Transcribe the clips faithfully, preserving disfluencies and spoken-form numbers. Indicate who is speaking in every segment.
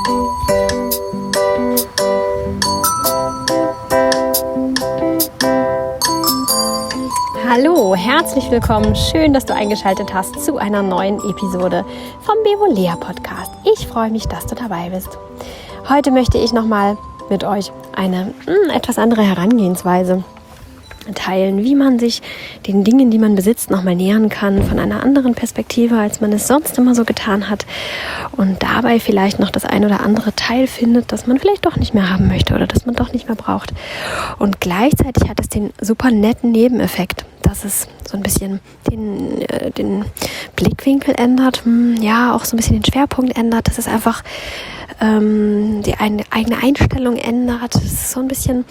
Speaker 1: Hallo, herzlich willkommen. Schön, dass du eingeschaltet hast zu einer neuen Episode vom Bevolea Podcast. Ich freue mich, dass du dabei bist. Heute möchte ich nochmal mit euch eine mh, etwas andere Herangehensweise teilen, wie man sich den Dingen, die man besitzt, nochmal nähern kann, von einer anderen Perspektive, als man es sonst immer so getan hat und dabei vielleicht noch das ein oder andere Teil findet, das man vielleicht doch nicht mehr haben möchte oder das man doch nicht mehr braucht. Und gleichzeitig hat es den super netten Nebeneffekt, dass es so ein bisschen den, äh, den Blickwinkel ändert, hm, ja, auch so ein bisschen den Schwerpunkt ändert, dass es einfach ähm, die eine, eigene Einstellung ändert. Es ist so ein bisschen,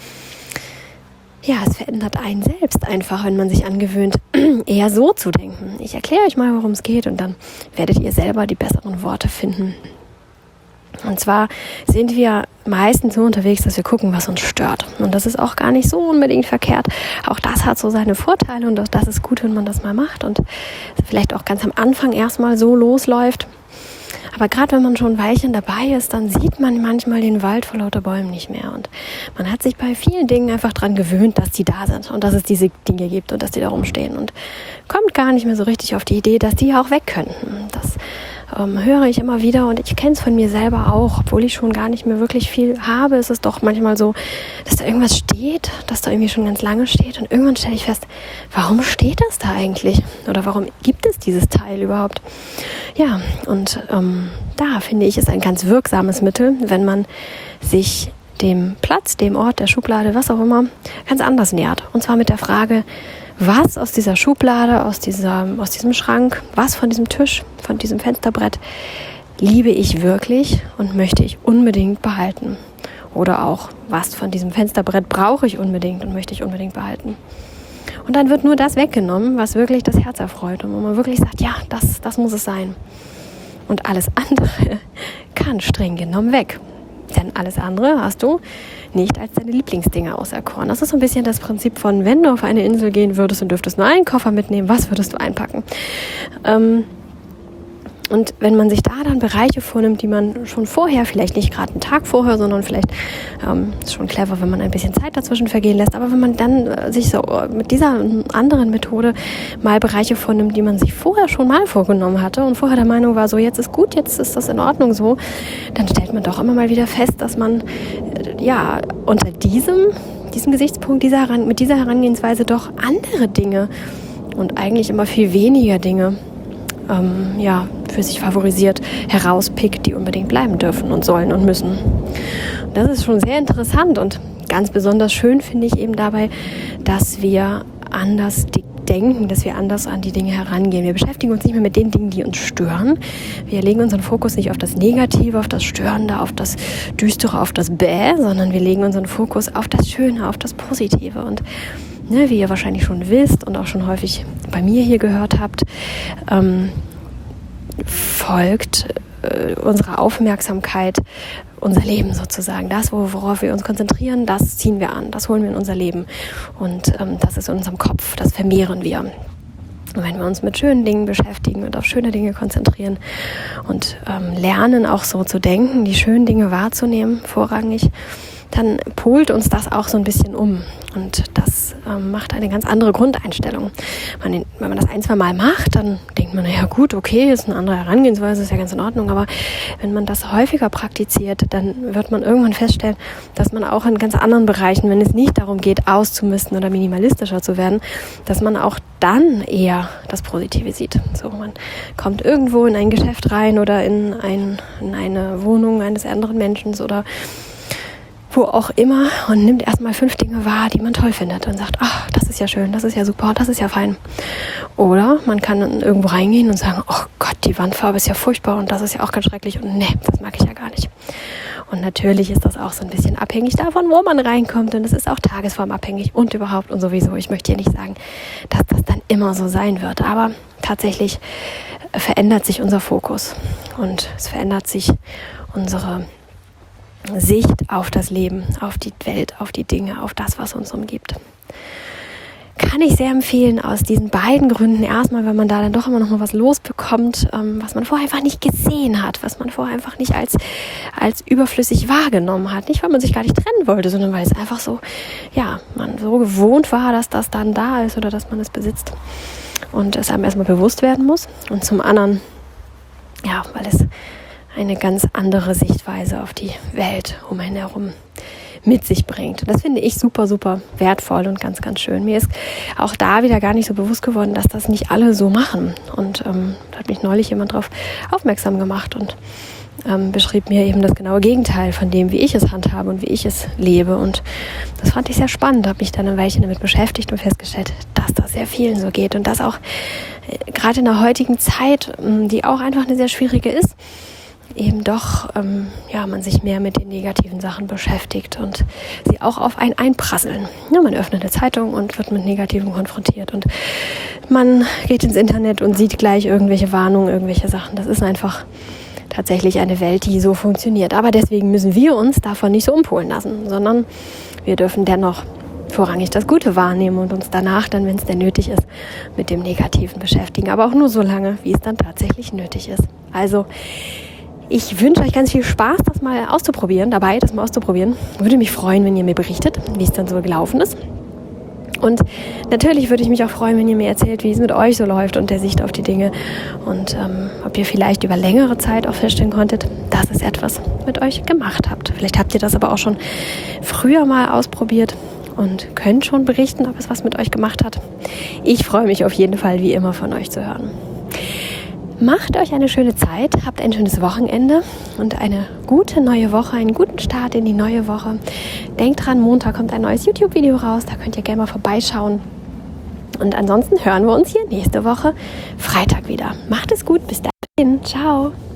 Speaker 1: ja, es verändert einen selbst einfach, wenn man sich angewöhnt, eher so zu denken. Ich erkläre euch mal, worum es geht und dann werdet ihr selber die besseren Worte finden. Und zwar sind wir meistens so unterwegs, dass wir gucken, was uns stört. Und das ist auch gar nicht so unbedingt verkehrt. Auch das hat so seine Vorteile und auch das ist gut, wenn man das mal macht und vielleicht auch ganz am Anfang erstmal so losläuft. Aber gerade wenn man schon ein Weilchen dabei ist, dann sieht man manchmal den Wald vor lauter Bäumen nicht mehr. Und man hat sich bei vielen Dingen einfach dran gewöhnt, dass die da sind und dass es diese Dinge gibt und dass die da rumstehen. Und kommt gar nicht mehr so richtig auf die Idee, dass die ja auch weg könnten. Das ähm, höre ich immer wieder und ich kenne es von mir selber auch. Obwohl ich schon gar nicht mehr wirklich viel habe, ist es doch manchmal so, dass da irgendwas steht, dass da irgendwie schon ganz lange steht. Und irgendwann stelle ich fest, warum steht das da eigentlich? Oder warum gibt es dieses Teil überhaupt? Ja, und ähm, da finde ich, ist ein ganz wirksames Mittel, wenn man sich dem Platz, dem Ort, der Schublade, was auch immer, ganz anders nähert. Und zwar mit der Frage, was aus dieser Schublade, aus, dieser, aus diesem Schrank, was von diesem Tisch, von diesem Fensterbrett liebe ich wirklich und möchte ich unbedingt behalten? Oder auch, was von diesem Fensterbrett brauche ich unbedingt und möchte ich unbedingt behalten? Und dann wird nur das weggenommen, was wirklich das Herz erfreut und wo man wirklich sagt, ja, das, das muss es sein. Und alles andere kann streng genommen weg. Denn alles andere hast du nicht als deine Lieblingsdinge auserkoren. Das ist so ein bisschen das Prinzip von, wenn du auf eine Insel gehen würdest und dürftest nur einen Koffer mitnehmen, was würdest du einpacken? Ähm, Und wenn man sich da dann Bereiche vornimmt, die man schon vorher, vielleicht nicht gerade einen Tag vorher, sondern vielleicht ähm, ist schon clever, wenn man ein bisschen Zeit dazwischen vergehen lässt, aber wenn man dann äh, sich so mit dieser anderen Methode mal Bereiche vornimmt, die man sich vorher schon mal vorgenommen hatte und vorher der Meinung war, so jetzt ist gut, jetzt ist das in Ordnung so, dann stellt man doch immer mal wieder fest, dass man äh, ja unter diesem, diesem Gesichtspunkt, dieser, mit dieser Herangehensweise doch andere Dinge und eigentlich immer viel weniger Dinge Ähm, ja, für sich favorisiert, herauspickt, die unbedingt bleiben dürfen und sollen und müssen. Und das ist schon sehr interessant und ganz besonders schön finde ich eben dabei, dass wir anders denken, dass wir anders an die Dinge herangehen. Wir beschäftigen uns nicht mehr mit den Dingen, die uns stören. Wir legen unseren Fokus nicht auf das Negative, auf das Störende, auf das Düstere, auf das Bäh, sondern wir legen unseren Fokus auf das Schöne, auf das Positive. Und ne, wie ihr wahrscheinlich schon wisst und auch schon häufig bei mir hier gehört habt, ähm, folgt äh, unsere Aufmerksamkeit unser Leben sozusagen. Das, worauf wir uns konzentrieren, das ziehen wir an, das holen wir in unser Leben. Und ähm, das ist in unserem Kopf, das vermehren wir. Und wenn wir uns mit schönen Dingen beschäftigen und auf schöne Dinge konzentrieren und ähm, lernen auch so zu denken, die schönen Dinge wahrzunehmen, vorrangig, dann polt uns das auch so ein bisschen um. Und das ähm, macht eine ganz andere Grundeinstellung. Man, wenn man das ein, zwei Mal macht, dann denkt man, naja gut, okay, ist eine andere Herangehensweise, ist ja ganz in Ordnung. Aber wenn man das häufiger praktiziert, dann wird man irgendwann feststellen, dass man auch in ganz anderen Bereichen, wenn es nicht darum geht, auszumisten oder minimalistischer zu werden, dass man auch dann eher das Positive sieht. So, man kommt irgendwo in ein Geschäft rein oder in, ein, in eine Wohnung eines anderen Menschen oder wo auch immer und nimmt erstmal fünf Dinge wahr, die man toll findet und sagt, ach, das ist ja schön, das ist ja super, das ist ja fein. Oder man kann dann irgendwo reingehen und sagen, oh Gott, die Wandfarbe ist ja furchtbar und das ist ja auch ganz schrecklich und nee, das mag ich ja gar nicht. Und natürlich ist das auch so ein bisschen abhängig davon, wo man reinkommt und es ist auch tagesformabhängig und überhaupt und sowieso. Ich möchte hier nicht sagen, dass das dann immer so sein wird, aber tatsächlich verändert sich unser Fokus und es verändert sich unsere Sicht auf das Leben, auf die Welt, auf die Dinge, auf das, was uns umgibt. kann ich sehr empfehlen aus diesen beiden Gründen. Erstmal, wenn man da dann doch immer noch mal was losbekommt, ähm, was man vorher einfach nicht gesehen hat, was man vorher einfach nicht als, als überflüssig wahrgenommen hat. Nicht, weil man sich gar nicht trennen wollte, sondern weil es einfach so, ja, man so gewohnt war, dass das dann da ist oder dass man es besitzt und es einem erstmal bewusst werden muss. Und zum anderen, ja, weil es eine ganz andere Sichtweise auf die Welt um einen herum mit sich bringt. Und das finde ich super, super wertvoll und ganz, ganz schön. Mir ist auch da wieder gar nicht so bewusst geworden, dass das nicht alle so machen. Und ähm, da hat mich neulich jemand darauf aufmerksam gemacht und ähm, beschrieb mir eben das genaue Gegenteil von dem, wie ich es handhabe und wie ich es lebe. Und das fand ich sehr spannend, habe mich dann ein Weilchen damit beschäftigt und festgestellt, dass das sehr vielen so geht. Und dass auch äh, gerade in der heutigen Zeit, äh, die auch einfach eine sehr schwierige ist, eben doch, ähm, ja, man sich mehr mit den negativen Sachen beschäftigt und sie auch auf einen einprasseln. Ja, man öffnet eine Zeitung und wird mit Negativen konfrontiert und man geht ins Internet und sieht gleich irgendwelche Warnungen, irgendwelche Sachen. Das ist einfach tatsächlich eine Welt, die so funktioniert. Aber deswegen müssen wir uns davon nicht so umpolen lassen, sondern wir dürfen dennoch vorrangig das Gute wahrnehmen und uns danach dann, wenn es denn nötig ist, mit dem Negativen beschäftigen. Aber auch nur so lange, wie es dann tatsächlich nötig ist. Also, ich wünsche euch ganz viel Spaß, das mal auszuprobieren, dabei das mal auszuprobieren. Würde mich freuen, wenn ihr mir berichtet, wie es dann so gelaufen ist. Und natürlich würde ich mich auch freuen, wenn ihr mir erzählt, wie es mit euch so läuft und der Sicht auf die Dinge. Und ähm, ob ihr vielleicht über längere Zeit auch feststellen konntet, dass es etwas mit euch gemacht habt. Vielleicht habt ihr das aber auch schon früher mal ausprobiert und könnt schon berichten, ob es was mit euch gemacht hat. Ich freue mich auf jeden Fall, wie immer, von euch zu hören. Macht euch eine schöne Zeit, habt ein schönes Wochenende und eine gute neue Woche, einen guten Start in die neue Woche. Denkt dran, Montag kommt ein neues YouTube-Video raus, da könnt ihr gerne mal vorbeischauen. Und ansonsten hören wir uns hier nächste Woche Freitag wieder. Macht es gut, bis dahin, ciao!